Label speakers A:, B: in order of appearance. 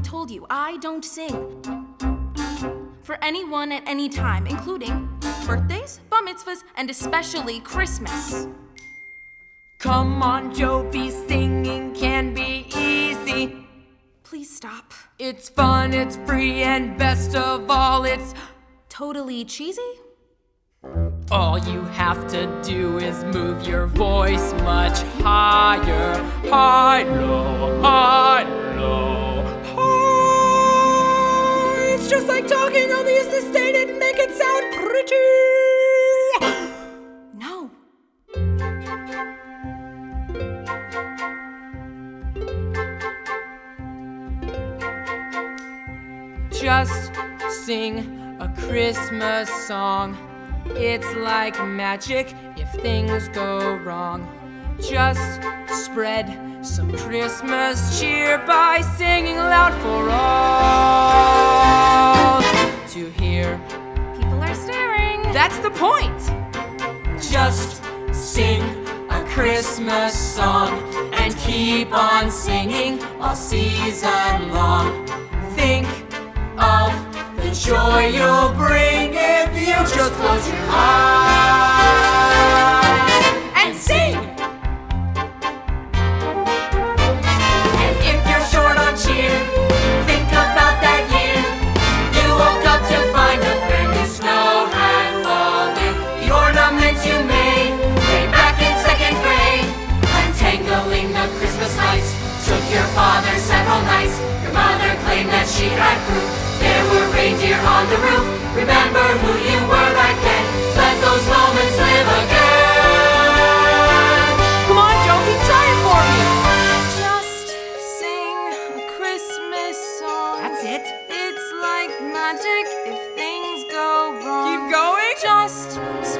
A: told you, I don't sing. For anyone at any time, including birthdays, bar mitzvahs, and especially Christmas.
B: Come on, Jovi, singing can be easy.
A: Please stop.
B: It's fun, it's free, and best of all, it's
A: totally cheesy?
B: all you have to do is move your voice much higher. High, low, high, low, high. It's just like talking on the assistant and make it sound pretty.
A: No.
B: Just sing a Christmas song. It's like magic if things go wrong. Just spread some Christmas cheer by singing loud for all to hear.
A: People are staring.
B: That's the point. Just sing a Christmas song and keep on singing all season long. Think of the joy you'll bring if you just close your eyes and sing. And if you're short on cheer, think about that year you woke up to find a brand new snow had fallen. The ornaments you made way back in second grade, untangling the Christmas lights, took your father several nights. Your mother claimed that she had proof. There were reindeer on the roof. Remember who you were back then. Let those moments live again. Come on, Jovi, try it for me.
A: Just sing a Christmas song.
B: That's it.
A: It's like magic if things go wrong.
B: Keep going.
A: Just